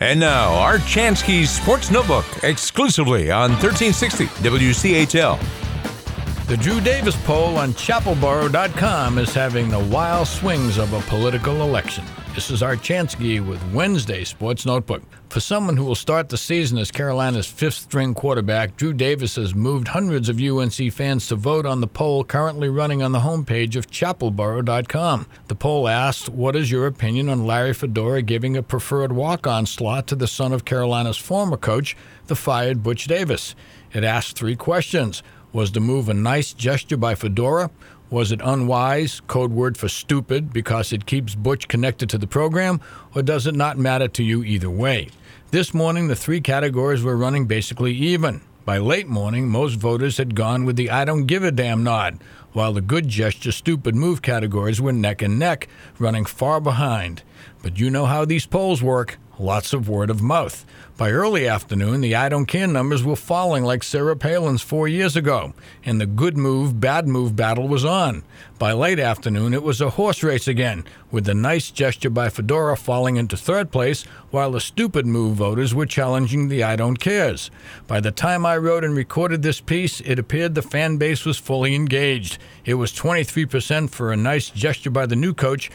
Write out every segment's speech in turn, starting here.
And now, Art Chansky's Sports Notebook, exclusively on 1360 WCHL. The Drew Davis poll on chapelboro.com is having the wild swings of a political election. This is Art Chansky with Wednesday Sports Notebook. For someone who will start the season as Carolina's fifth-string quarterback, Drew Davis has moved hundreds of UNC fans to vote on the poll currently running on the homepage of chapelboro.com. The poll asked, what is your opinion on Larry Fedora giving a preferred walk-on slot to the son of Carolina's former coach, the fired Butch Davis? It asked three questions. Was the move a nice gesture by Fedora? Was it unwise, code word for stupid, because it keeps Butch connected to the program? Or does it not matter to you either way? This morning, the three categories were running basically even. By late morning, most voters had gone with the I don't give a damn nod, while the good gesture, stupid move categories were neck and neck, running far behind. But you know how these polls work. Lots of word of mouth. By early afternoon, the I don't care numbers were falling like Sarah Palin's 4 years ago, and the good move, bad move battle was on. By late afternoon, it was a horse race again, with the nice gesture by Fedora falling into third place, while the stupid move voters were challenging the I don't cares. By the time I wrote and recorded this piece, it appeared the fan base was fully engaged. It was 23% for a nice gesture by the new coach,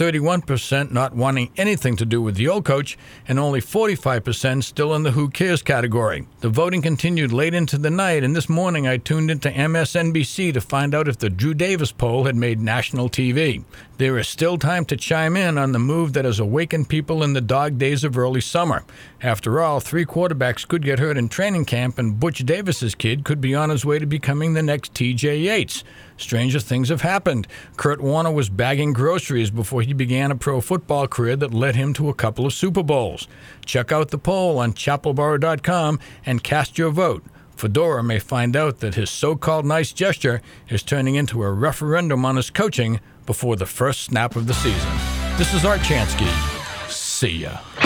31% not wanting anything to do with the old coach, and only 45% still in the who cares category. The voting continued late into the night, and this morning I tuned into MSNBC to find out if the Drew Davis poll had made national TV. There is still time to chime in on the move that has awakened people in the dog days of early summer. After all, three quarterbacks could get hurt in training camp, and Butch Davis's kid could be on his way to becoming the next T.J. Yates. Stranger things have happened. Kurt Warner was bagging groceries before he began a pro football career that led him to a couple of Super Bowls. Check out the poll on chapelboro.com and cast your vote. Fedora may find out that his so-called nice gesture is turning into a referendum on his coaching before the first snap of the season. This is Art Chansky. See ya.